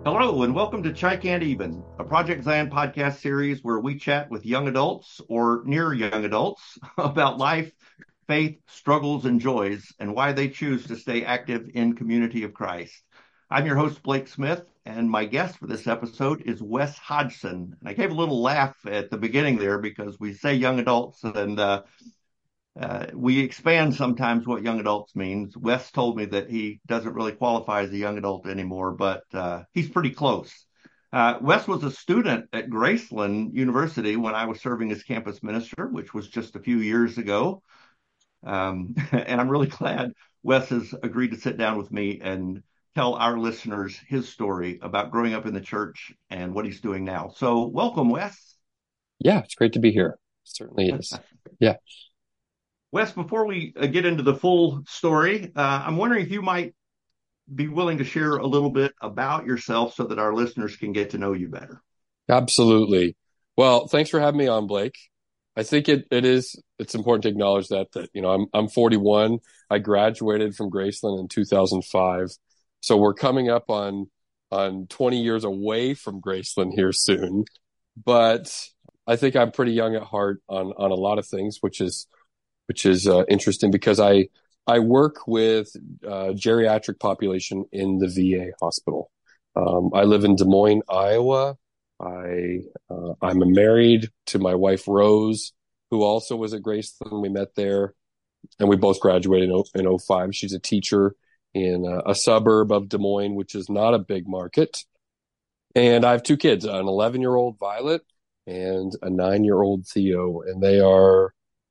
Hello, and welcome to Chai Can't Even, a Project Zion podcast series where we chat with young adults or near young adults about life, faith, struggles, and joys, and why they choose to stay active in Community of Christ. I'm your host, Blake Smith, and my guest for this episode is Wes Hodgson. And I gave a little laugh at the beginning there because we say young adults, and we expand sometimes what young adults means. Wes told me that he doesn't really qualify as a young adult anymore, but he's pretty close. Wes was a student at Graceland University when I was serving as campus minister, which was just a few years ago. And I'm really glad Wes has agreed to sit down with me and tell our listeners his story about growing up in the church and what he's doing now. So welcome, Wes. Yeah, it's great to be here. It certainly is. Yeah. Wes, before we get into the full story, I'm wondering if you might be willing to share a little bit about yourself so that our listeners can get to know you better. Absolutely. Well, thanks for having me on, Blake. I think it's important to acknowledge that I'm 41. I graduated from Graceland in 2005. So we're coming up on 20 years away from Graceland here soon. But I think I'm pretty young at heart on a lot of things, which is interesting because I work with geriatric population in the VA hospital. I live in Des Moines, Iowa. I'm married to my wife Rose, who also was at Graceland. We met there, and we both graduated in '05. She's a teacher in a suburb of Des Moines, which is not a big market. And I have two kids, an 11-year-old Violet and a 9-year-old Theo, and they are.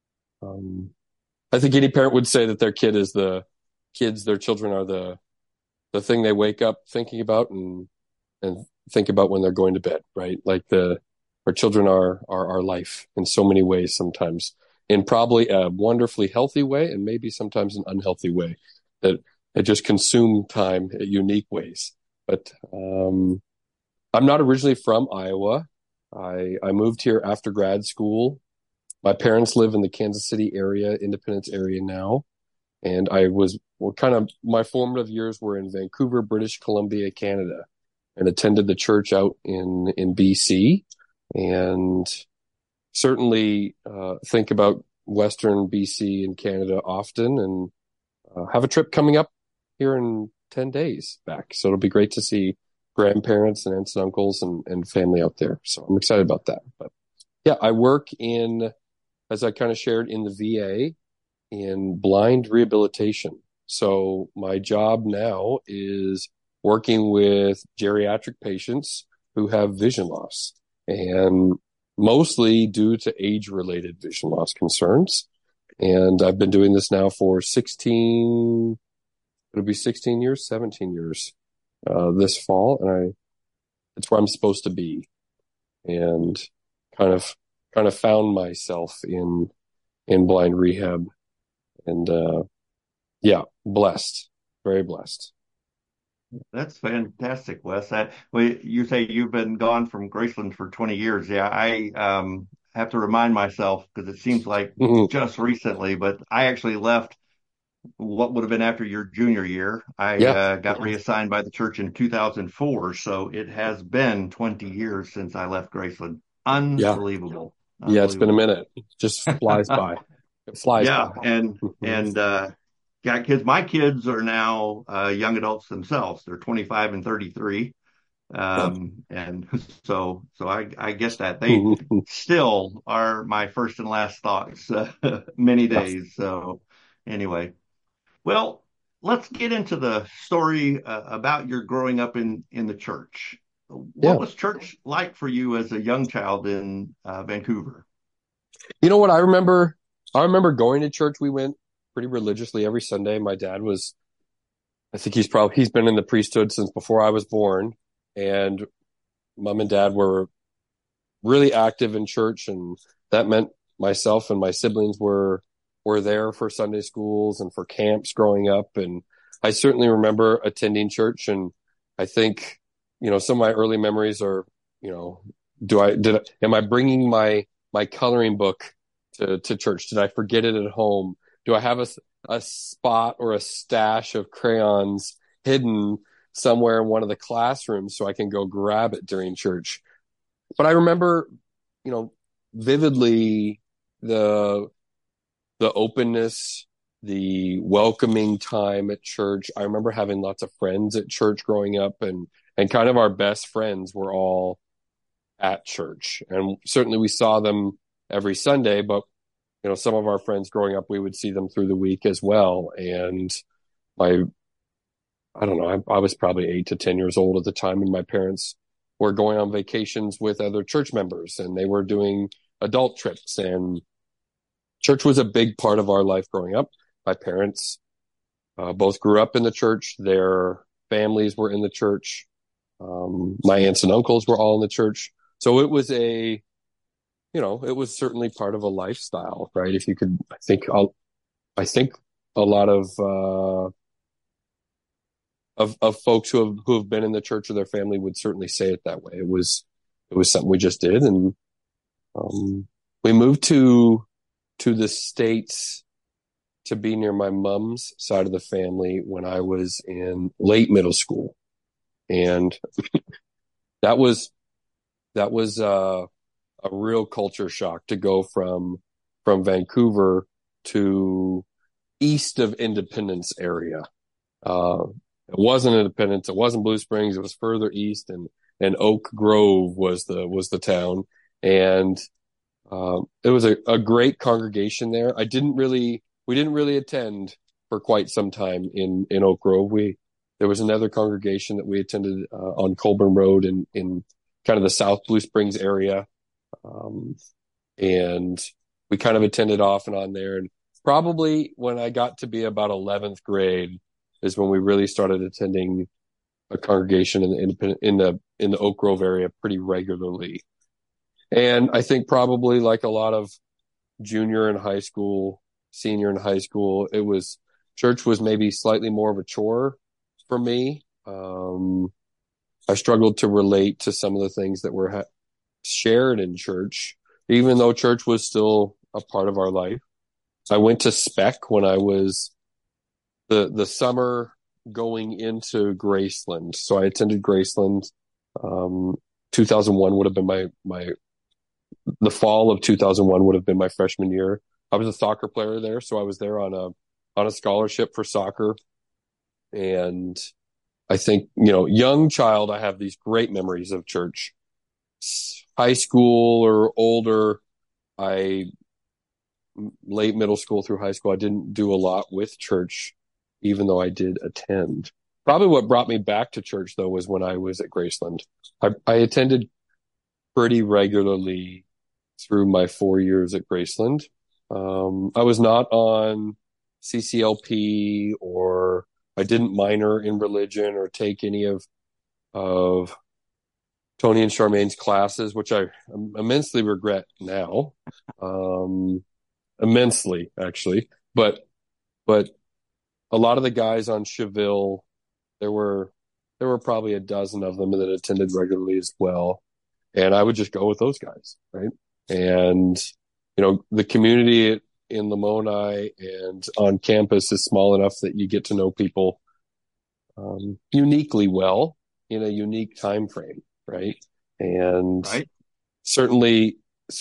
I think any parent would say that their children are the thing they wake up thinking about and think about when they're going to bed, right? Our children are our life in so many ways, sometimes in probably a wonderfully healthy way and maybe sometimes an unhealthy way that they just consume time in unique ways. But I'm not originally from Iowa. I moved here after grad school. My parents live in the Kansas City area, Independence area now. And my formative years were in Vancouver, British Columbia, Canada, and attended the church out in BC. And certainly think about Western BC and Canada often, and have a trip coming up here in 10 days back. So it'll be great to see grandparents and aunts and uncles and family out there. So I'm excited about that. But yeah, I work as I kind of shared, in the VA in blind rehabilitation. So my job now is working with geriatric patients who have vision loss, and mostly due to age-related vision loss concerns. And I've been doing this now for it'll be 16 years, 17 years this fall. And it's where I'm supposed to be. And kind of found myself in blind rehab, and blessed, very blessed. That's fantastic, Wes. You say you've been gone from Graceland for 20 years. Yeah, I have to remind myself because it seems like Mhm. just recently, but I actually left what would have been after your junior year. I Yeah, got reassigned by the church in 2004, so it has been 20 years since I left Graceland. yeah, Unbelievable. yeah. It's been a Unbelievable. minute. It just flies by. It flies Yeah, by. and Mhm. and got kids. My kids are now young adults themselves. They're 25 and 33. Yeah. And so I get that. They still are my first and last thoughts many Yeah, days. So anyway, well, let's get into the story about your growing up in the church. What yeah. was church like for you as a young child in Vancouver? You know what? I remember going to church. We went pretty religiously every Sunday. My dad was. I think he's been in the priesthood since before I was born, and mom and dad were really active in church, and that meant myself and my siblings were there for Sunday schools and for camps growing up. And I certainly remember attending church. And I think, some of my early memories are, you know, am I bringing my coloring book to church? Did I forget it at home? Do I have a spot or a stash of crayons hidden somewhere in one of the classrooms so I can go grab it during church. But I remember, vividly the openness, the welcoming time at church. I remember having lots of friends at church growing up, and kind of our best friends were all at church. And certainly we saw them every Sunday, but some of our friends growing up, we would see them through the week as well. And I don't know, I was probably 8 to 10 years old at the time, and my parents were going on vacations with other church members, and they were doing adult trips, and church was a big part of our life growing up. My parents both grew up in the church. Their families were in the church. My aunts and uncles were all in the church. So it was it was certainly part of a lifestyle, right? If you could, I think a lot of folks who have been in the church or their family would certainly say it that way. It was something we just did. And we moved to the States to be near my mom's side of the family when I was in late middle school. And that was a real culture shock to go from Vancouver to east of Independence area. It wasn't Independence. It wasn't Blue Springs. It was further east, and Oak Grove was the town. And it was a great congregation there. We didn't really attend for quite some time in Oak Grove. There was another congregation that we attended on Colburn Road in kind of the South Blue Springs area. And we kind of attended off and on there. And probably when I got to be about 11th grade is when we really started attending a congregation in the Oak Grove area pretty regularly. And I think probably like a lot of junior in high school, senior in high school, church was maybe slightly more of a chore for me. I struggled to relate to some of the things that were shared in church, even though church was still a part of our life. I went to Spec when I was the summer going into Graceland. So I attended Graceland. 2001 would have been the fall of 2001 would have been my freshman year. I was a soccer player there, so I was there on a scholarship for soccer. And I think, young child, I have these great memories of church. High school or older, late middle school through high school, I didn't do a lot with church, even though I did attend. Probably what brought me back to church, though, was when I was at Graceland. I attended pretty regularly through my 4 years at Graceland. I was not on CCLP, or I didn't minor in religion or take any of Tony and Charmaine's classes, which I immensely regret now. Immensely, actually. But a lot of the guys on Cheville, there were probably a dozen of them that attended regularly as well. And I would just go with those guys, right? And, the community in Lamoni and on campus is small enough that you get to know people uniquely well in a unique time frame, right? And right. certainly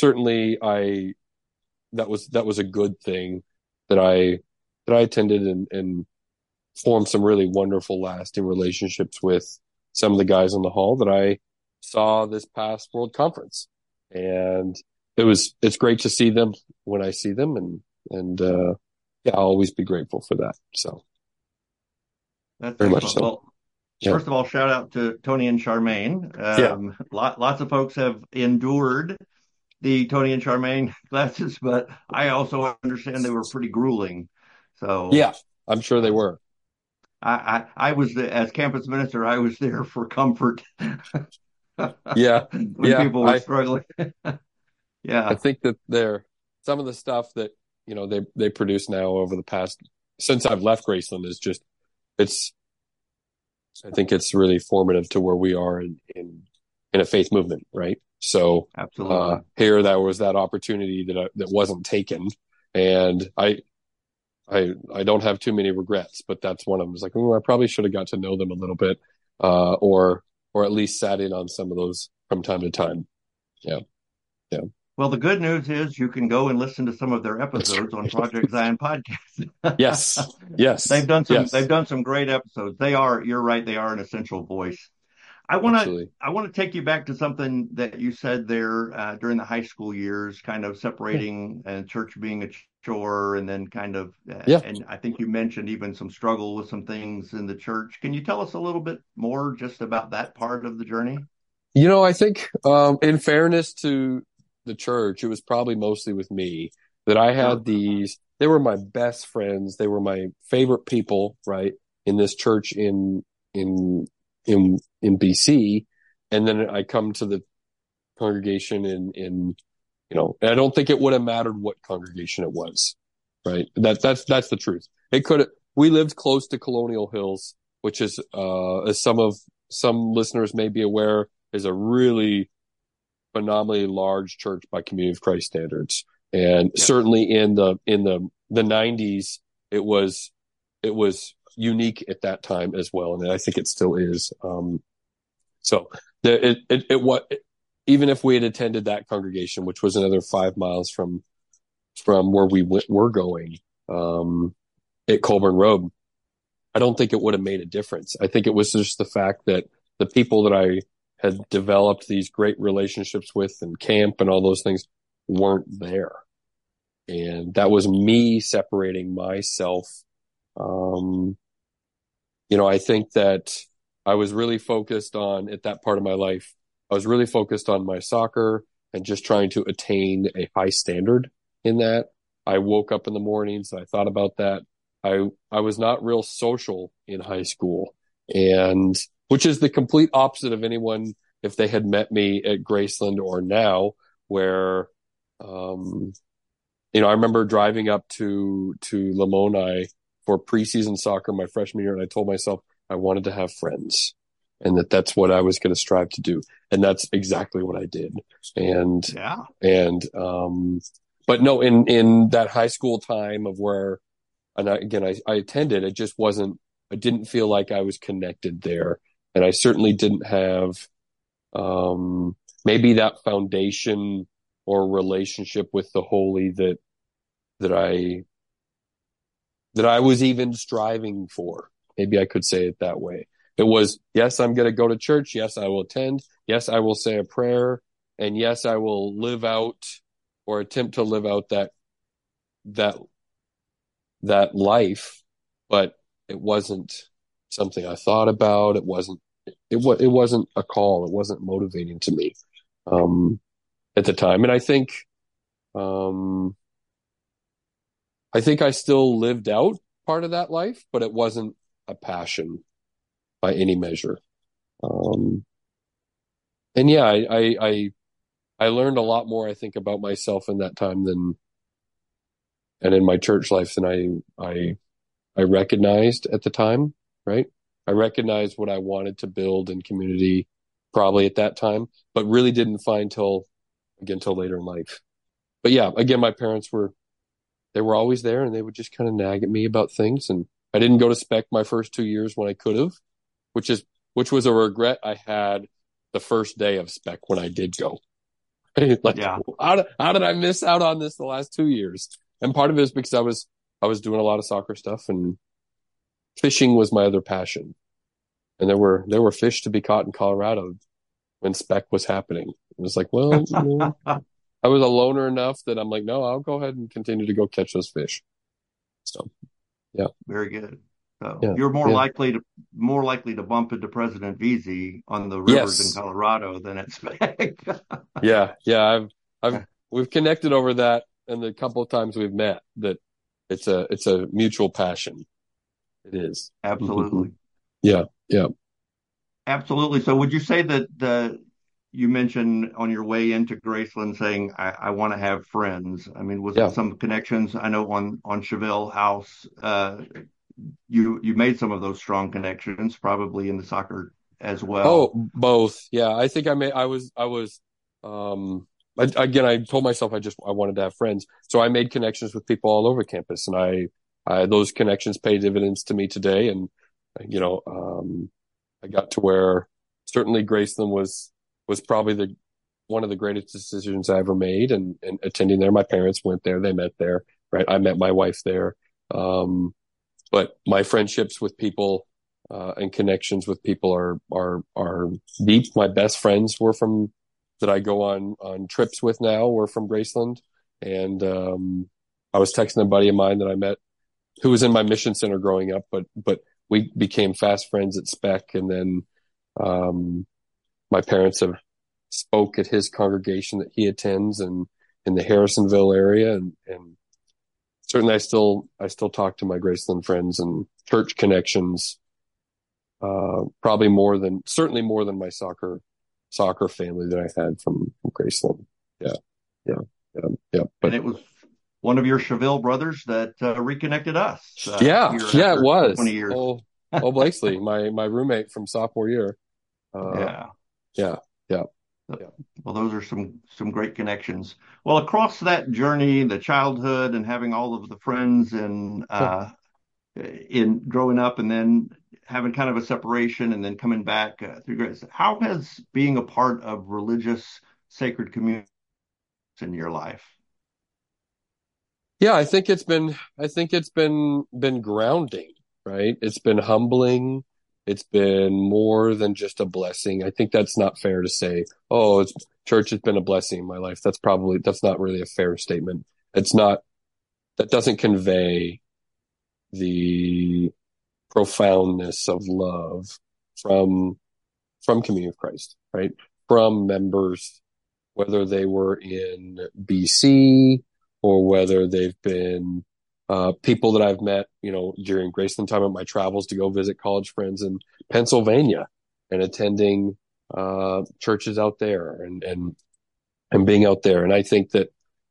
that was a good thing that I attended and formed some really wonderful lasting relationships with some of the guys in the hall that I saw this past World Conference. And it's great to see them when I see them, and I'll always be grateful for that. So that's very excellent. much so. Well, first of all, shout out to Tony and Charmaine. Lots of folks have endured the Tony and Charmaine classes, but I also understand they were pretty grueling. So yeah, I'm sure they were. I was as campus minister, I was there for comfort. Yeah, when people were struggling. Yeah, I think that some of the stuff that they produce now over the past, since I've left Graceland, is just I think it's really formative to where we are in a faith movement, right? So absolutely. Here there was that opportunity that wasn't taken, and I don't have too many regrets, but that's one of them. It's like, I probably should have got to know them a little bit. or at least sat in on some of those from time to time. Yeah. Yeah. Well, the good news is you can go and listen to some of their That's episodes on right. Project Zion podcast. Yes. Yes. They've Yes. done some great episodes. You're right, they are an essential voice. Absolutely. I want to take you back to something that you said there during the high school years, kind of Yeah. separating church being a chore, and then kind of, Yeah. and I think you mentioned even some struggle with some things in the church. Can you tell us a little bit more just about that part of the journey? I think, in fairness to the church, it was probably mostly with me that I Sure. had they were my best friends. They were my favorite people, right, in this church in, in BC. And then I come to the congregation and I don't think it would have mattered what congregation it was, right? That's the truth. We lived close to Colonial Hills, which is, as some listeners may be aware, is a really phenomenally large church by Community of Christ standards. And Yes. certainly in the 90s, it was unique at that time as well. And I think it still is. So what, even if we had attended that congregation, which was another 5 miles from where were going, at Colburn Road, I don't think it would have made a difference. I think it was just the fact that the people that I had developed these great relationships with and camp and all those things weren't there. And that was me separating myself. I think that I was really focused on, at that part of my life, I was really focused on my soccer and just trying to attain a high standard in that. I woke up in the mornings and I thought about that. I was not real social in high school, and which is the complete opposite of anyone if they had met me at Graceland or now, where, I remember driving up to Lamoni for preseason soccer my freshman year, and I told myself I wanted to have friends and that's what I was going to strive to do. And that's exactly what I did. And, Yeah. But no, in that high school time of where, and I attended, I didn't feel like I was connected there. And I certainly didn't have, maybe that foundation or relationship with the holy that I was even striving for. Maybe I could say it that way. It was, yes, I'm going to go to church. Yes, I will attend. Yes, I will say a prayer. And yes, I will live out or attempt to live out that life. But it wasn't something I thought about. It wasn't a call. It wasn't motivating to me, at the time. And I think I still lived out part of that life, but it wasn't a passion by any measure. And yeah, I learned a lot more, I think, about myself in that time and in my church life than I recognized at the time, right? I recognized what I wanted to build in community probably at that time, but really didn't find till later in life. But yeah, again, my parents they were always there, and they would just kind of nag at me about things. And I didn't go to Spec my first 2 years when I could have, which was a regret I had the first day of Spec when I did go. Like, Yeah. how did I miss out on this the last 2 years? And part of it is because I was doing a lot of soccer stuff, and fishing was my other passion. And there were fish to be caught in Colorado when Spec was happening. It was like, well, I was a loner enough that I'm like, no, I'll go ahead and continue to go catch those fish. So, yeah. Very good. So Yeah. you're Yeah. more likely to bump into President Veazey on the rivers in Yes. Colorado than at Spec. Yeah. Yeah. We've connected over that, and the couple of times we've met, that it's a mutual passion. It is. Absolutely. Yeah. Yeah. Absolutely. So would you say that you mentioned on your way into Graceland saying, I want to have friends. I mean, was Yeah. it some connections? I know on Chevelle House, you made some of those strong connections, probably in the soccer as well. Oh, both. Yeah. I think again, I told myself I wanted to have friends. So I made connections with people all over campus, and those connections pay dividends to me today. And, I got to where certainly Graceland was probably one of the greatest decisions I ever made. And attending there, my parents went there, they met there, right? I met my wife there. But my friendships with people, and connections with people are deep. My best friends that I go on trips with now were from Graceland. And, I was texting a buddy of mine that I met who was in my mission center growing up, but we became fast friends at Spec. And then, my parents have spoke at his congregation that he attends and in the Harrisonville area. And certainly I still talk to my Graceland friends and church connections, probably certainly more than my soccer family that I had from Graceland. Yeah. Yeah. Yeah. Yeah. But and it was one of your Cheville brothers that reconnected us. Yeah. It was 20 years. Blakesley, my roommate from sophomore year. Yeah. Yeah. Well, those are some great connections. Well, across that journey, the childhood and having all of the friends and in growing up and then having kind of a separation and then coming back through grace, how has being a part of religious sacred communities in your life? Yeah, I think it's been grounding, right? It's been humbling. It's been more than just a blessing. I think that's not fair to say, oh, church has been a blessing in my life. That's not really a fair statement. That doesn't convey the profoundness of love from Community of Christ, right? From members, whether they were in BC or whether they've been people that I've met, during Graceland time at my travels to go visit college friends in Pennsylvania and attending churches out there and being out there. And I think that,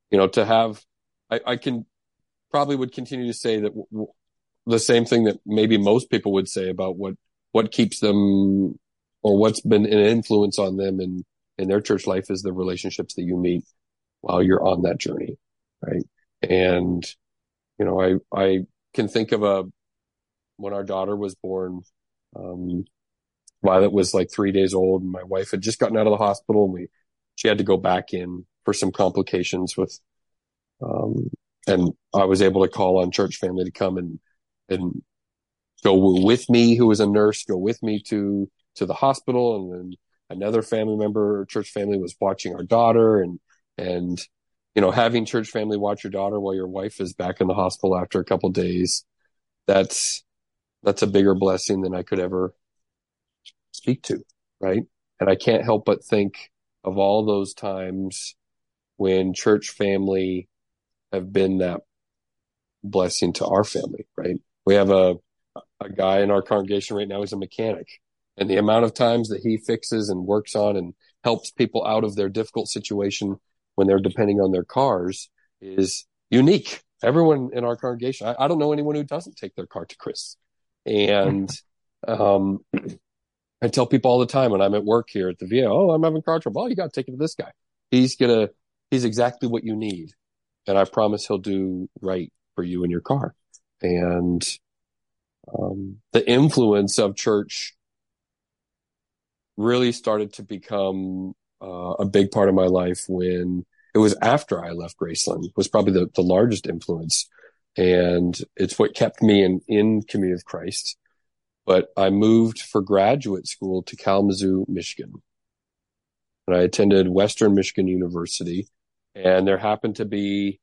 I can probably would continue to say that the same thing that maybe most people would say about what keeps them or what's been an influence on them in their church life is the relationships that you meet while you're on that journey. Right. And, I can think of when our daughter was born, Violet was like 3 days old and my wife had just gotten out of the hospital and she had to go back in for some complications with, and I was able to call on church family to come and go with me, who was a nurse, go with me to the hospital. And then another family member, church family, was watching our daughter and having church family watch your daughter while your wife is back in the hospital after a couple of days, that's a bigger blessing than I could ever speak to. Right. And I can't help but think of all those times when church family have been that blessing to our family. Right. We have a guy in our congregation right now. He's a mechanic, and the amount of times that he fixes and works on and helps people out of their difficult situation when they're depending on their cars is unique. Everyone in our congregation, I don't know anyone who doesn't take their car to Chris. And I tell people all the time when I'm at work here at the VA, oh, I'm having car trouble. Oh, you got to take it to this guy. He's exactly what you need. And I promise he'll do right for you in your car. And the influence of church really started to become a big part of my life when it was after I left Graceland. Was probably the largest influence. And it's what kept me in Community of Christ. But I moved for graduate school to Kalamazoo, Michigan. And I attended Western Michigan University. And there happened to be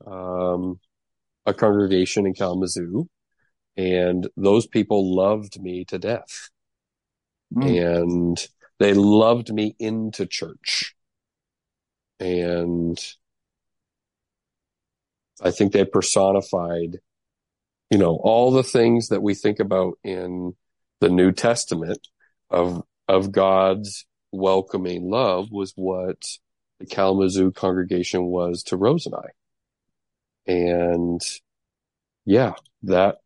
a congregation in Kalamazoo. And those people loved me to death. And they loved me into church. And I think they personified, all the things that we think about in the New Testament of God's welcoming love was what the Kalamazoo congregation was to Rose and I. And yeah, that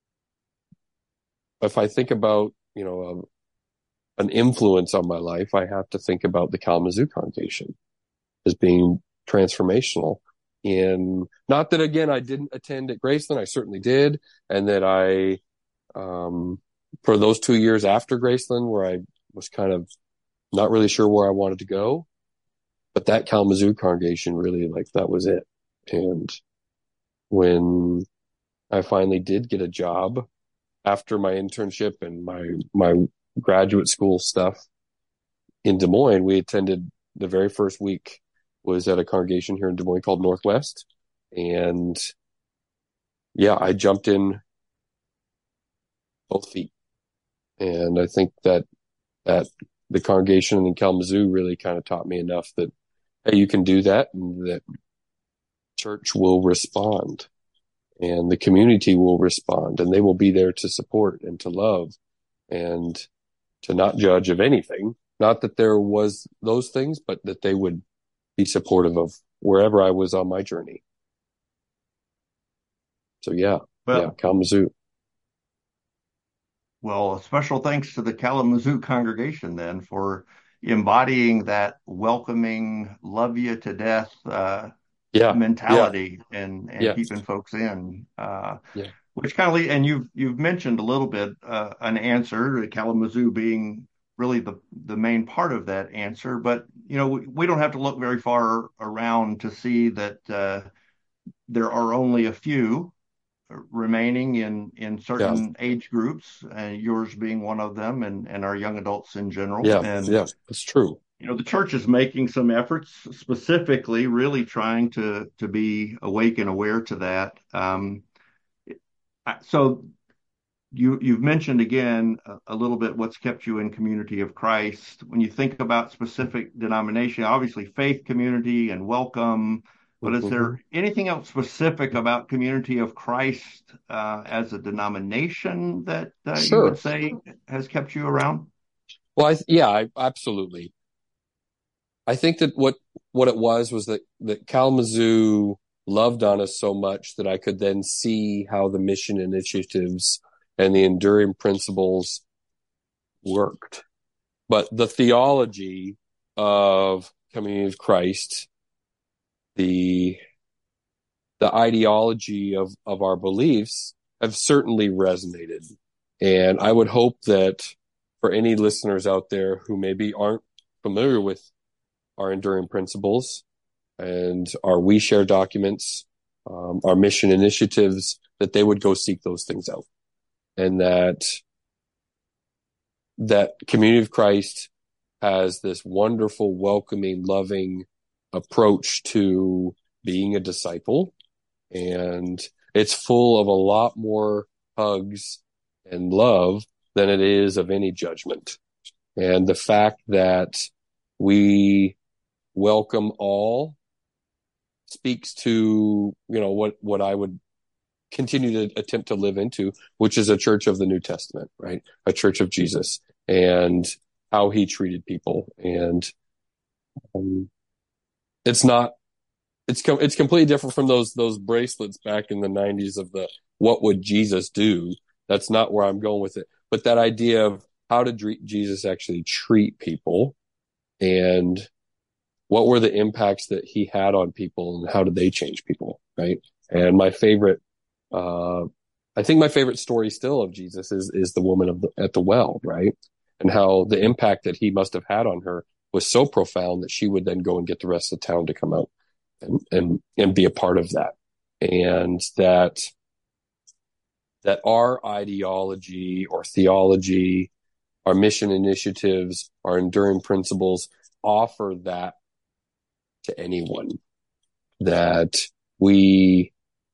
if I think about, an influence on my life, I have to think about the Kalamazoo congregation as being transformational. In not that again I didn't attend at Graceland, I certainly did, and that I for those 2 years after Graceland, where I was kind of not really sure where I wanted to go, but that Kalamazoo congregation really, like, that was it. And when I finally did get a job after my internship and my graduate school stuff in Des Moines, we attended the very first week was at a congregation here in Des Moines called Northwest. And yeah, I jumped in both feet. And I think that the congregation in Kalamazoo really kind of taught me enough that, hey, you can do that, and that church will respond and the community will respond, and they will be there to support and to love and to not judge of anything. Not that there was those things, but that they would be supportive of wherever I was on my journey. So yeah, Kalamazoo. Well, a special thanks to the Kalamazoo congregation then for embodying that welcoming, love you to death mentality and keeping folks in. Which kind of and you've mentioned a little bit an answer, Kalamazoo being really the main part of that answer, but we don't have to look very far around to see that there are only a few remaining in certain age groups, and yours being one of them, and our young adults in general. That's true. The church is making some efforts, specifically really trying to be awake and aware to that. So you've mentioned again a little bit what's kept you in Community of Christ. When you think about specific denomination, obviously faith, community, and welcome, but is there anything else specific about Community of Christ as a denomination that you would say has kept you around? Well, absolutely. I think that what it was that Kalamazoo loved on us so much that I could then see how the mission initiatives and the enduring principles worked. But the theology of Community of Christ, the ideology of our beliefs have certainly resonated. And I would hope that for any listeners out there who maybe aren't familiar with our enduring principles and our We Share documents, our mission initiatives, that they would go seek those things out. And that Community of Christ has this wonderful, welcoming, loving approach to being a disciple. And it's full of a lot more hugs and love than it is of any judgment. And the fact that we welcome all speaks to, what I would continue to attempt to live into, which is a church of the New Testament, right? A church of Jesus and how he treated people. And it's completely different from those bracelets back in the 90s of the what would Jesus do. That's not where I'm going with it. But that idea of how did Jesus actually treat people, and what were the impacts that he had on people, and how did they change people, right? And my favorite, I think my favorite story still of Jesus is the woman at the well, right? And how the impact that he must have had on her was so profound that she would then go and get the rest of the town to come out and be a part of that. And that our ideology or theology, our mission initiatives, our enduring principles offer that to anyone. That we,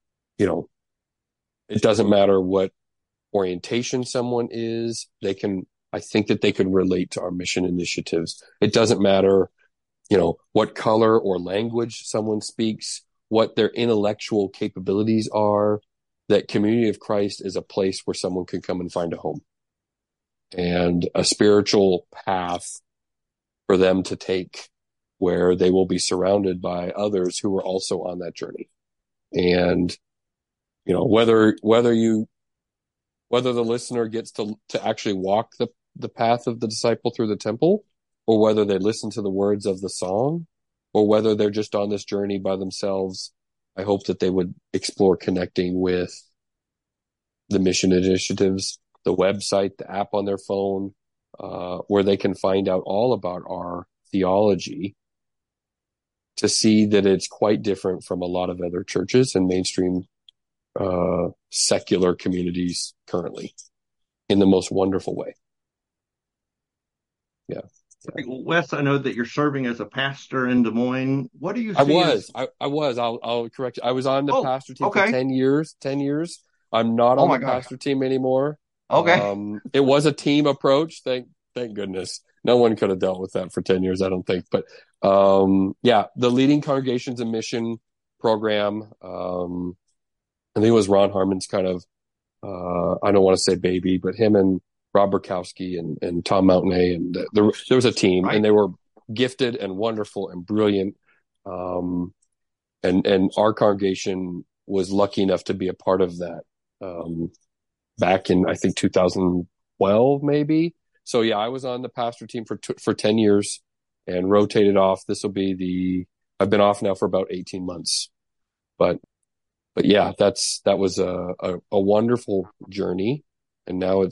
it doesn't matter what orientation someone is, I think that they can relate to our mission initiatives. It doesn't matter, what color or language someone speaks, what their intellectual capabilities are, that Community of Christ is a place where someone can come and find a home and a spiritual path for them to take, where they will be surrounded by others who are also on that journey. And, whether the listener gets to actually walk the path of the disciple through the temple, or whether they listen to the words of the song, or whether they're just on this journey by themselves, I hope that they would explore connecting with the mission initiatives the website, the app on their phone, where they can find out all about our theology, to see that it's quite different from a lot of other churches and mainstream secular communities currently, in the most wonderful way. Yeah. Wes, I know that you're serving as a pastor in Des Moines. What do you I see was. as... I'll correct you. I was on the pastor team for okay. 10 years. 10 years. I'm not Oh on my the gosh. pastor team anymore. Okay. It was a team approach. Thank goodness. No one could have dealt with that for 10 years, I don't think. But yeah, the Leading Congregations and Mission program. I think it was Ron Harmon's kind of, I don't want to say baby, but him and Rob Burkowski and Tom Mountain, and there was a team, Right. and they were gifted and wonderful and brilliant. And our congregation was lucky enough to be a part of that back in, I think, 2012, maybe. So yeah, I was on the pastor team for 10 years and rotated off. I've been off now for about 18 months, but yeah, that was a wonderful journey. And now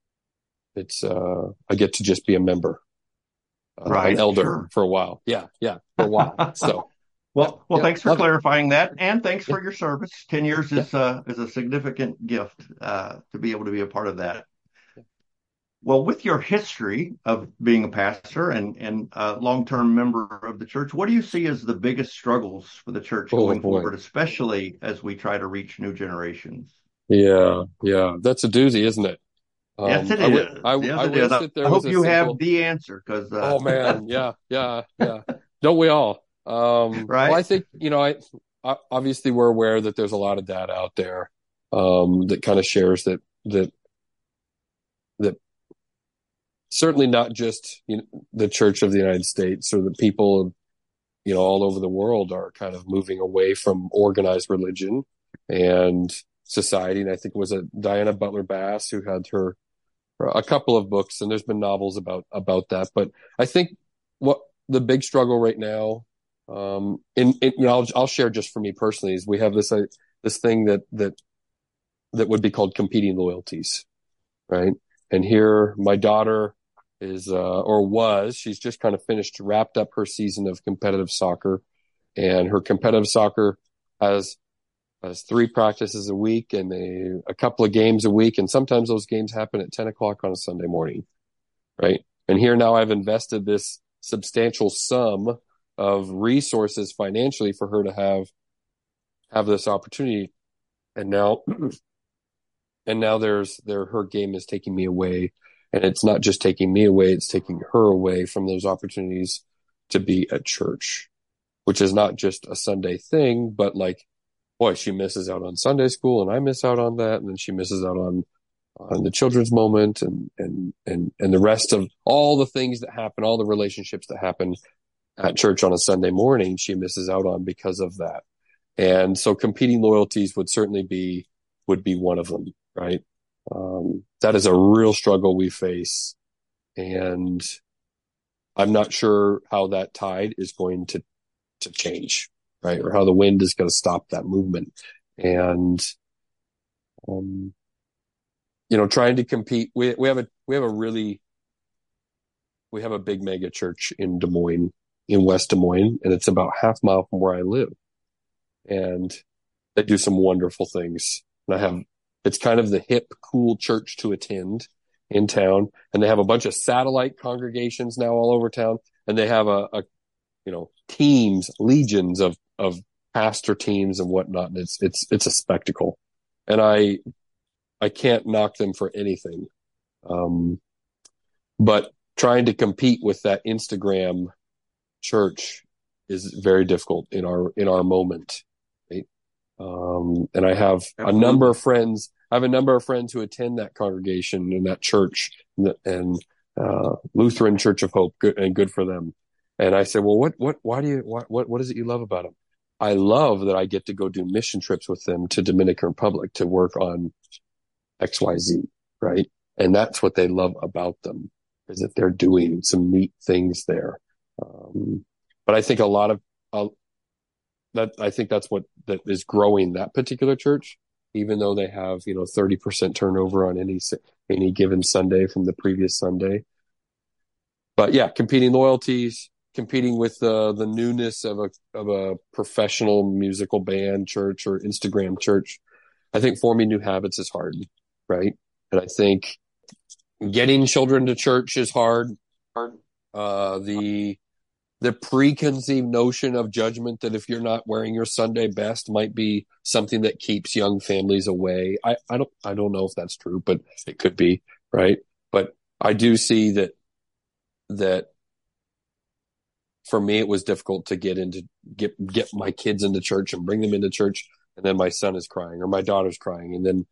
I get to just be a member, Right. an elder Sure. for a while. Yeah. For a while. So. Well, yeah, thanks for love it. clarifying that, and thanks for your service. 10 years is a significant gift to be able to be a part of that. Well, with your history of being a pastor and a long-term member of the church, what do you see as the biggest struggles for the church going forward, especially as we try to reach new generations? Yeah, that's a doozy, isn't it? Yes, it is. I wish that there I was hope you have the answer, because oh man, yeah. Don't we all? Right. Well, I think, obviously we're aware that there's a lot of data out there that kind of shares that certainly not just the Church of the United States or the people all over the world are kind of moving away from organized religion and society. And I think it was Diana Butler Bass who had a couple of books, and there's been novels about that. But I think what the big struggle right now, I'll share just for me personally, is we have this thing that would be called competing loyalties, right? And here my daughter she's just kind of wrapped up her season of competitive soccer, and her competitive soccer has 3 practices a week and a couple of games a week. And sometimes those games happen at 10 o'clock on a Sunday morning. Right. And here now I've invested this substantial sum of resources financially for her to have this opportunity. And now her game is taking me away. And it's not just taking me away, it's taking her away from those opportunities to be at church, which is not just a Sunday thing, but boy, she misses out on Sunday school and I miss out on that. And then she misses out on the children's moment and the rest of all the things that happen, all the relationships that happen at church on a Sunday morning, she misses out on because of that. And so competing loyalties would be one of them, right? That is a real struggle we face. And I'm not sure how that tide is going to change, right? Or how the wind is going to stop that movement. And, trying to compete, we have a big mega church in Des Moines, in West Des Moines, and it's about half mile from where I live. And they do some wonderful things. And it's kind of the hip, cool church to attend in town. And they have a bunch of satellite congregations now all over town. And they have teams, legions of pastor teams and whatnot. And it's a spectacle. And I can't knock them for anything. But trying to compete with that Instagram church is very difficult in our moment. Right? And I have a number of friends. I have a number of friends who attend that congregation and that church and Lutheran Church of Hope. Good for them. And I said, well, what is it you love about them? I love that I get to go do mission trips with them to Dominican Republic to work on XYZ, right? And that's what they love about them, is that they're doing some neat things there. But I think I think that's that is growing that particular church, even though they have, 30% turnover on any any given Sunday from the previous Sunday. But yeah, competing loyalties, competing with the newness of a professional musical band, church, or Instagram church. I think forming new habits is hard, right? And I think getting children to church is hard. The preconceived notion of judgment that if you're not wearing your Sunday best might be something that keeps young families away. I don't know if that's true, but it could be, right? But I do see that for me, it was difficult to get my kids into church and bring them into church. And then my son is crying or my daughter's crying. And then,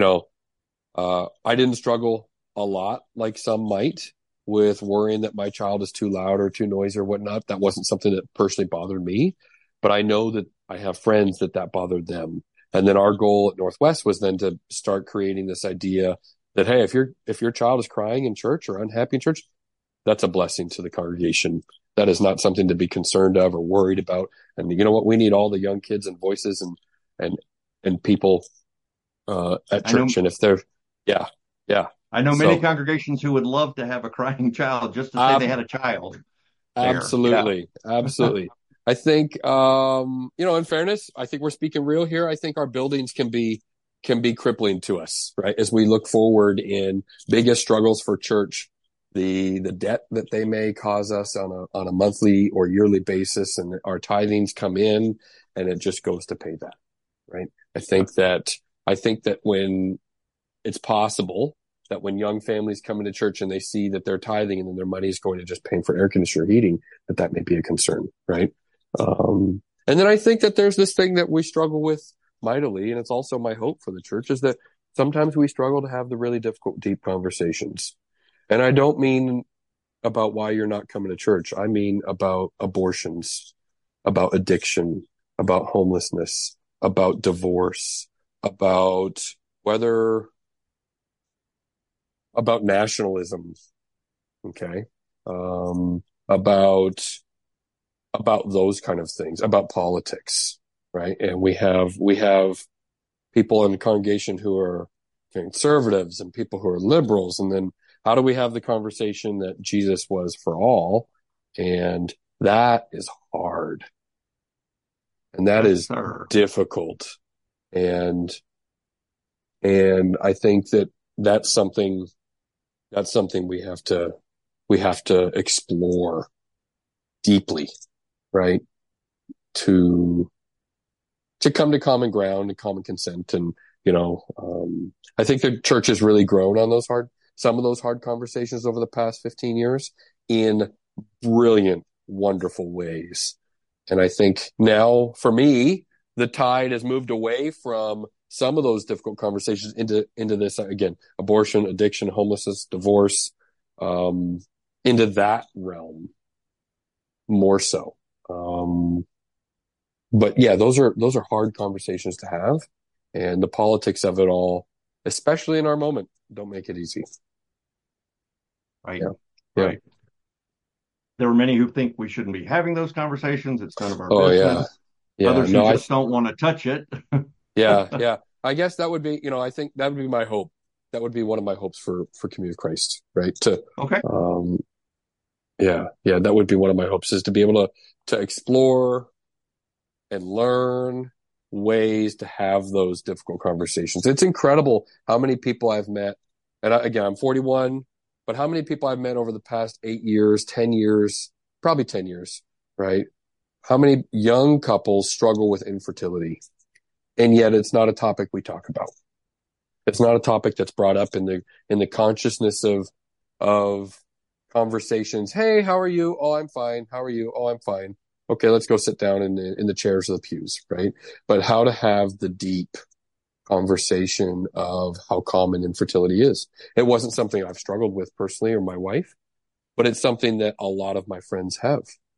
I didn't struggle a lot like some might with worrying that my child is too loud or too noisy or whatnot. That wasn't something that personally bothered me, but I know that I have friends that bothered them. And then our goal at Northwest was then to start creating this idea that, hey, if your child is crying in church or unhappy in church, that's a blessing to the congregation. That is not something to be concerned of or worried about. And you know what? We need all the young kids and voices and people at church. And if they're, yeah. I know many congregations who would love to have a crying child just to say they had a child. Absolutely. Yeah. Absolutely. I think, in fairness, I think we're speaking real here. I think our buildings can be crippling to us, right? As we look forward in biggest struggles for church, the debt that they may cause us on a monthly or yearly basis, and our tithings come in and it just goes to pay that, right? I think that when it's possible that when young families come into church and they see that they're tithing and then their money is going to just paying for air conditioner heating, that may be a concern, right? And then I think that there's this thing that we struggle with mightily, and it's also my hope for the church, is that sometimes we struggle to have the really difficult, deep conversations. And I don't mean about why you're not coming to church. I mean about abortions, about addiction, about homelessness, about divorce, about nationalism, okay? About those kind of things, about politics, right? And we have people in the congregation who are conservatives and people who are liberals, and then how do we have the conversation that Jesus was for all? And that is hard. And that is difficult. And I think that's something we have to explore deeply, right? To come to common ground and common consent. And, I think the church has really grown on some of those hard conversations over the past 15 years in brilliant, wonderful ways. And I think now, for me, the tide has moved away from some of those difficult conversations into this, again, abortion, addiction, homelessness, divorce, into that realm more so. But yeah, those are hard conversations to have, and the politics of it all, especially in our moment, don't make it easy. Right. Yeah. Right. There are many who think we shouldn't be having those conversations. It's none of our business. Yeah. Others who just don't want to touch it. Yeah. I guess that would be, I think that would be my hope. That would be one of my hopes for Community of Christ, right? Okay. That would be one of my hopes, is to be able to explore and learn ways to have those difficult conversations. It's incredible how many people I've met, and I'm 41, but how many people I've met over the past 8 years, 10 years, probably 10 years, right? How many young couples struggle with infertility, and yet it's not a topic we talk about. It's not a topic that's brought up in the consciousness of conversations. Hey, how are you? Oh, I'm fine. How are you? Oh, I'm fine. Okay, let's go sit down in the chairs of the pews, right? But how to have the deep conversation of how common infertility is. It wasn't something I've struggled with personally, or my wife, but it's something that a lot of my friends have.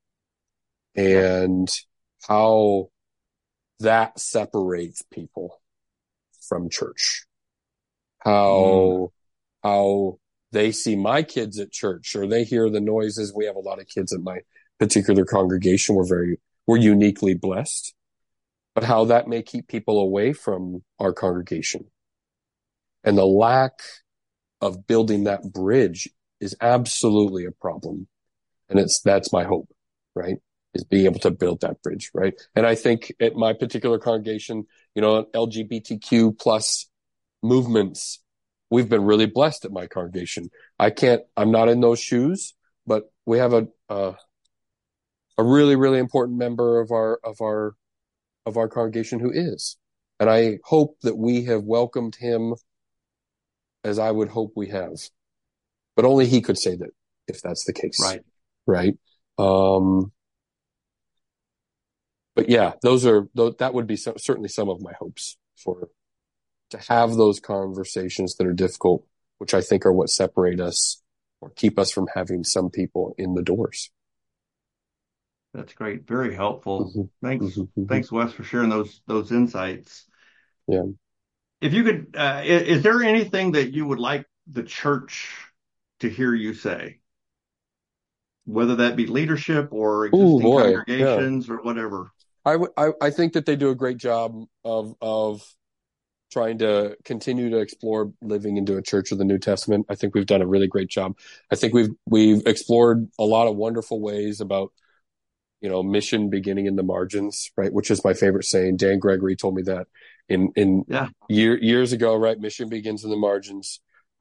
And how that separates people from church. How they see my kids at church, or they hear the noises. We have a lot of kids at my particular congregation. We're uniquely blessed, but how that may keep people away from our congregation, and the lack of building that bridge is absolutely a problem. And that's my hope, right? Is being able to build that bridge, right? And I think at my particular congregation, LGBTQ plus movements, we've been really blessed at my congregation. I'm not in those shoes, but we have a really, really important member of our congregation who is. And I hope that we have welcomed him as I would hope we have. But only he could say that if that's the case. Right. Right. But yeah, that would be certainly some of my hopes to have those conversations that are difficult, which I think are what separate us or keep us from having some people in the doors. That's great. Very helpful. Mm-hmm. Thanks. Mm-hmm. Thanks, Wes, for sharing those insights. Yeah. If you could, is there anything that you would like the church to hear you say? Whether that be leadership or existing congregations or whatever. I think that they do a great job of trying to continue to explore living into a church of the New Testament. I think we've done a really great job. I think we've explored a lot of wonderful ways about, mission beginning in the margins, right? Which is my favorite saying. Dan Gregory told me that years ago, right? Mission begins in the margins.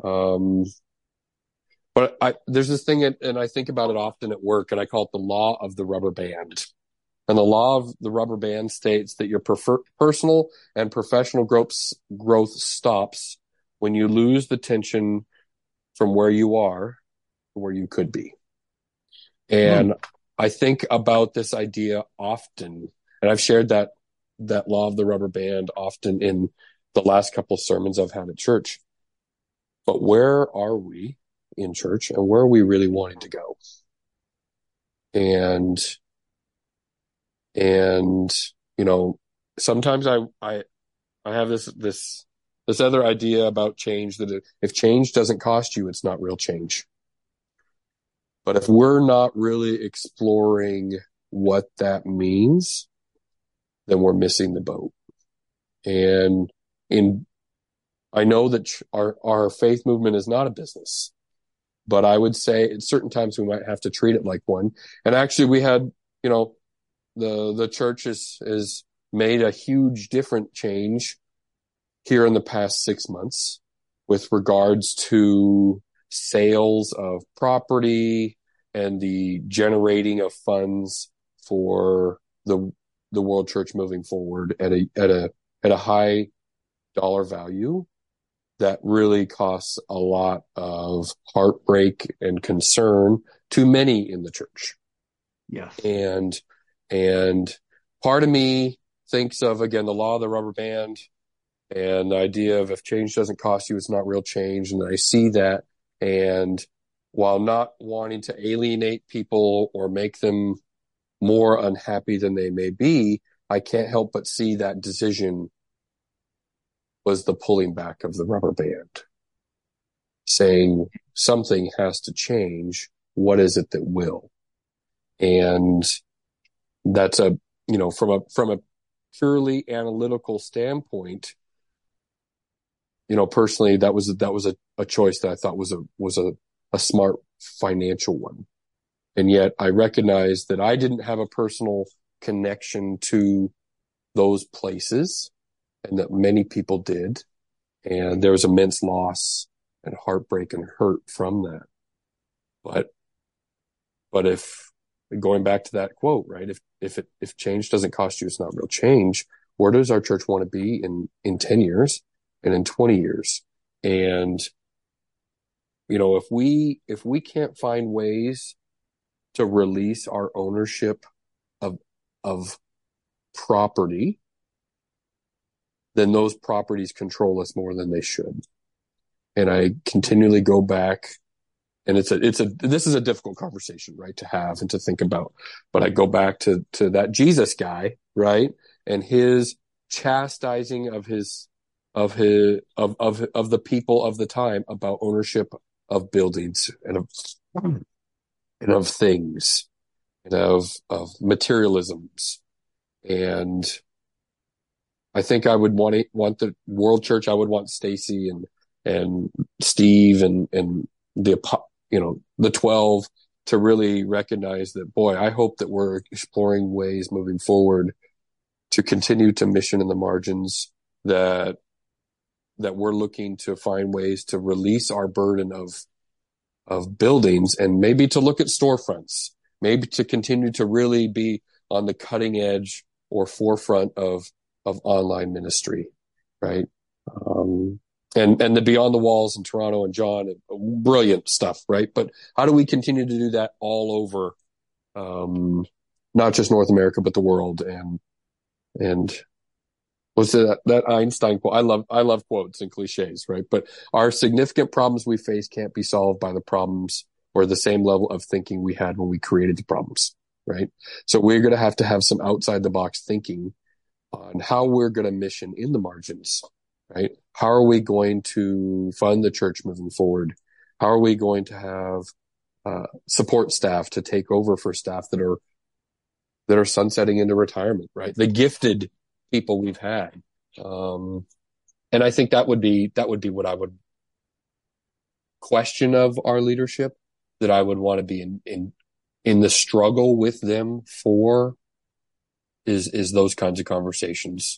But there's this thing, and I think about it often at work, and I call it the law of the rubber band. And the law of the rubber band states that your personal and professional growth stops when you lose the tension from where you are to where you could be. And I think about this idea often, and I've shared that law of the rubber band often in the last couple of sermons I've had at church. But where are we in church, and where are we really wanting to go? And sometimes I have this other idea about change, that if change doesn't cost you, it's not real change. But if we're not really exploring what that means, then we're missing the boat. And I know that our faith movement is not a business, but I would say at certain times we might have to treat it like one. And actually we had, the church has made a huge different change here in the past 6 months with regards to sales of property and the generating of funds for the World Church moving forward at a high dollar value that really costs a lot of heartbreak and concern to many in the church. Yes. And part of me thinks of, again, the law of the rubber band and the idea of if change doesn't cost you, it's not real change. And I see that. And while not wanting to alienate people or make them more unhappy than they may be, I can't help but see that decision was the pulling back of the rubber band, saying something has to change. What is it that will? And that's from a purely analytical standpoint, personally, that was a choice that I thought was a smart financial one. And yet I recognized that I didn't have a personal connection to those places, and that many people did. And there was immense loss and heartbreak and hurt from that. But if, going back to that quote, right? If change doesn't cost you, it's not real change. Where does our church want to be in 10 years and in 20 years? And, if we can't find ways to release our ownership of property, then those properties control us more than they should. And I continually go back, and this is a difficult conversation, right, to have and to think about. But I go back to that Jesus guy, right, and his chastising of the people of the time about ownership of buildings and of things and of materialisms. And I think I would want the World Church. I would want Stacy and Steve and the, the 12 to really recognize that, boy, I hope that we're exploring ways moving forward to continue to mission in the margins, that we're looking to find ways to release our burden of buildings, and maybe to look at storefronts, maybe to continue to really be on the cutting edge or forefront of online ministry, right? And the Beyond the Walls in Toronto and John, brilliant stuff, right? But how do we continue to do that all over, not just North America, but the world? And what's that Einstein quote? I love quotes and cliches, right? But our significant problems we face can't be solved by the problems or the same level of thinking we had when we created the problems, right? So we're going to have some outside the box thinking on how we're going to mission in the margins, right? How are we going to fund the church moving forward? How are we going to have support staff to take over for staff that are sunsetting into retirement, right? The gifted people we've had. And I think that would be what I would question of our leadership, that I would want to be in the struggle with them for, is those kinds of conversations,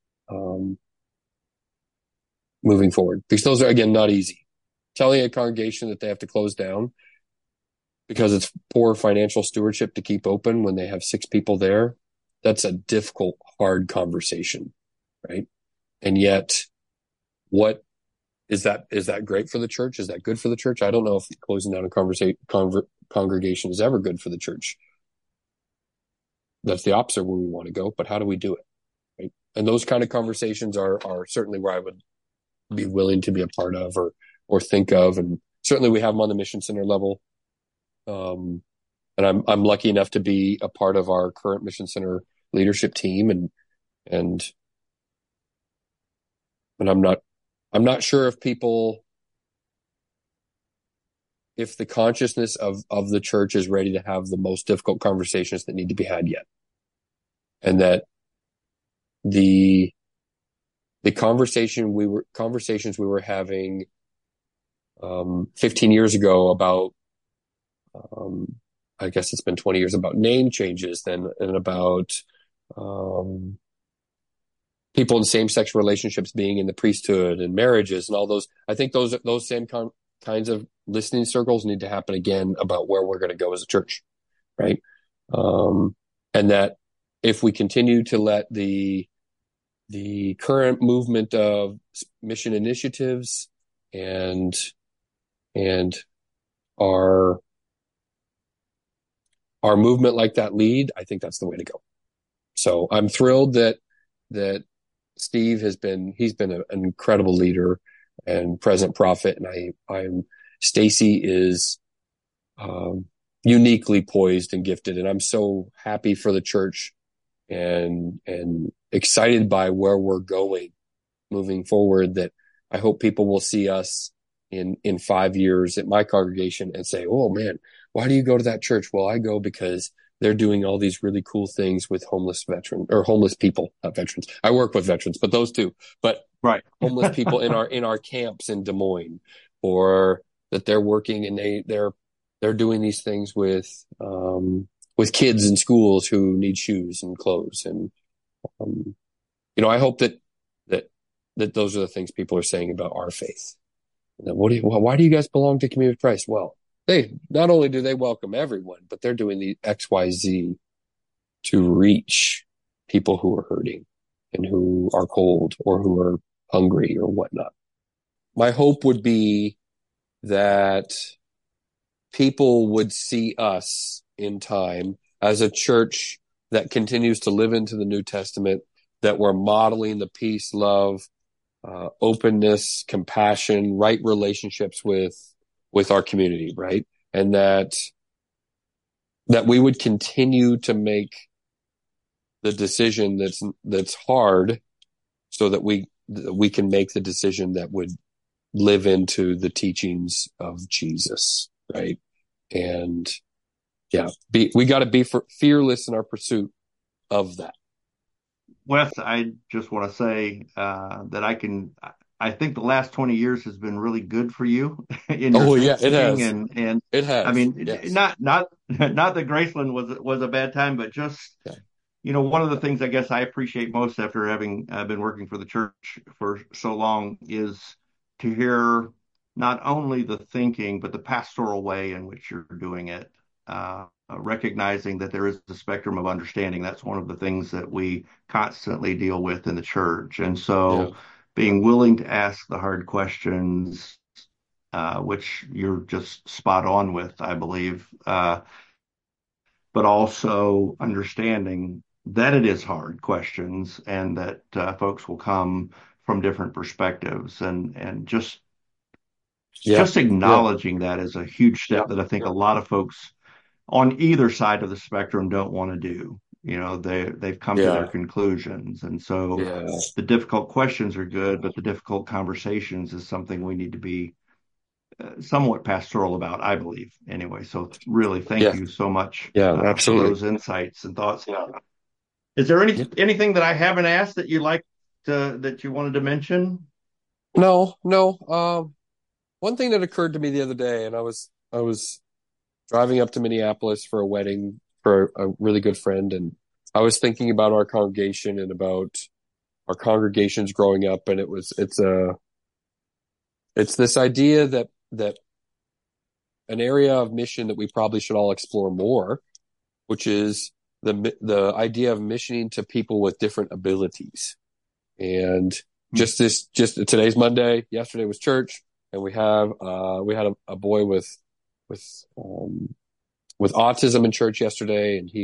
moving forward, because those are, again, not easy. Telling a congregation that they have to close down because it's poor financial stewardship to keep open when they have 6 people there, that's a difficult, hard conversation, right? And yet, what is that great for the church? Is that good for the church? I don't know if closing down a congregation is ever good for the church. That's the opposite where we want to go, but how do we do it, right? And those kind of conversations are certainly where I would be willing to be a part of or think of. And certainly we have them on the Mission Center level. And I'm lucky enough to be a part of our current Mission Center leadership team, and I'm not sure if the consciousness of the church is ready to have the most difficult conversations that need to be had yet. And that the conversations we were having 15 years ago about, I guess it's been 20 years, about name changes and about people in same-sex relationships being in the priesthood and marriages and all those. I think those same kinds of listening circles need to happen again about where we're going to go as a church, right? And that if we continue to let the current movement of mission initiatives and our movement like that lead, I think that's the way to go. So I'm thrilled that Steve he's been an incredible leader and present prophet, and Stacy is uniquely poised and gifted, and I'm so happy for the church and excited by where we're going moving forward, that I hope people will see us in 5 years at my congregation and say, oh man, why do you go to that church? Well, I go because they're doing all these really cool things with homeless people, not veterans. I work with veterans, but those two, but right. homeless people in our camps in Des Moines, or that they're working and they're doing these things with kids in schools who need shoes and clothes. And, I hope that those are the things people are saying about our faith. Why do you guys belong to Community of Christ? Well, they not only do they welcome everyone, but they're doing the XYZ to reach people who are hurting and who are cold or who are hungry or whatnot. My hope would be that people would see us in time as a church that continues to live into the New Testament, that we're modeling the peace, love, openness, compassion, right relationships with our community, right? And that we would continue to make the decision that's hard, so that we can make the decision that would live into the teachings of Jesus, right? And yeah, we got to be fearless in our pursuit of that. Wes, I just want to say that I think the last 20 years has been really good for you in your Oh yeah, it thinking. has. And It I has. mean, Yes. not that Graceland was a bad time, but just, Yeah. one of the things I guess I appreciate most after having been working for the church for so long is to hear not only the thinking, but the pastoral way in which you're doing it. Recognizing that there is a spectrum of understanding. That's one of the things that we constantly deal with in the church. And Yeah. so being willing to ask the hard questions, which you're just spot on with, I believe, but also understanding that it is hard questions and that folks will come from different perspectives, and Yeah. just Yeah. acknowledging that is a huge step that I think a lot of folks on either side of the spectrum don't want to do. They've come to their Yeah. conclusions, and so Yeah. the difficult questions are good, but the difficult conversations is something we need to be somewhat pastoral about, I believe. Anyway, so really, thank Yeah. you so much Yeah. for Absolutely. those insights and thoughts. Is there Yeah. anything that I haven't asked that that you wanted to mention? No, no. One thing that occurred to me the other day, and I was driving up to Minneapolis for a wedding for a really good friend, and I was thinking about our congregation and about our congregations growing up, and it's this idea that an area of mission that we probably should all explore more, which is the idea of missioning to people with different abilities. And Hmm. just today's Monday, yesterday was church, and we had a boy with um, with autism in church yesterday, and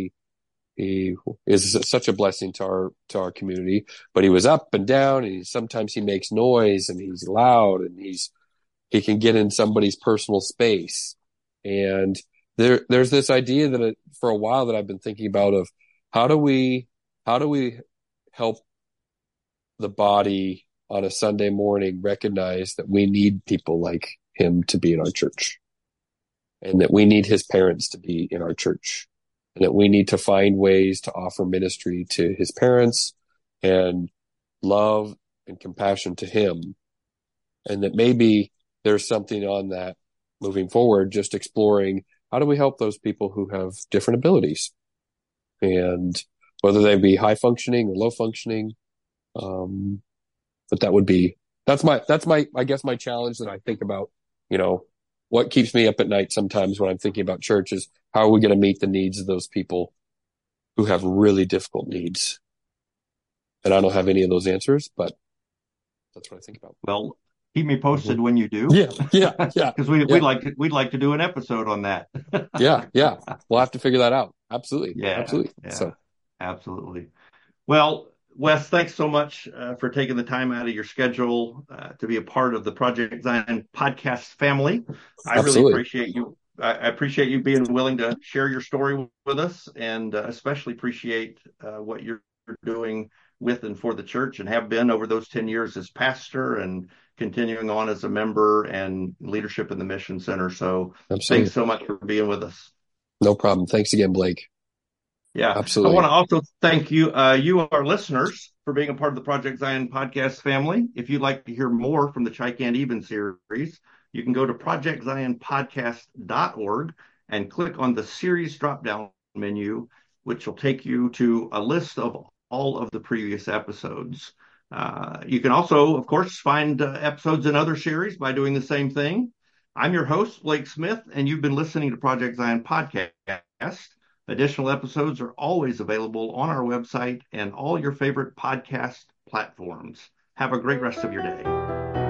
he is such a blessing to our community. But he was up and down, and sometimes he makes noise, and he's loud, and he can get in somebody's personal space. And there's this idea that for a while that I've been thinking about of how do we how do we help the body on a Sunday morning recognize that we need people like him to be in our church, and that we need his parents to be in our church, and that we need to find ways to offer ministry to his parents and love and compassion to him. And that maybe there's something on that moving forward, just exploring how do we help those people who have different abilities, and whether they be high functioning or low functioning. Um, but that's my I guess my challenge that I think about, you know, what keeps me up at night sometimes when I'm thinking about church is how are we going to meet the needs of those people who have really difficult needs? And I don't have any of those answers, but that's what I think about. Well, keep me Mhm. posted when you do, Yeah, yeah, yeah, because we yeah, we'd like to do an episode on that. yeah, yeah. We'll have to figure that out. Absolutely, Yeah, absolutely. yeah, So absolutely. Well, Wes, thanks so much for taking the time out of your schedule to be a part of the Project Zion podcast family. I really absolutely, appreciate you. I appreciate you being willing to share your story with us, and especially appreciate what you're doing with and for the church and have been over those 10 years as pastor and continuing on as a member and leadership in the Mission Center. So thanks absolutely. so much for being with us. No problem. Thanks again, Blake. Yeah, I want Absolutely. to also thank you, our listeners, for being a part of the Project Zion podcast family. If you'd like to hear more from the Chai Can't Even series, you can go to projectzionpodcast.org and click on the series drop down menu, which will take you to a list of all of the previous episodes. You can also, of course, find episodes in other series by doing the same thing. I'm your host, Blake Smith, and you've been listening to Project Zion Podcast. Additional episodes are always available on our website and all your favorite podcast platforms. Have a great rest of your day.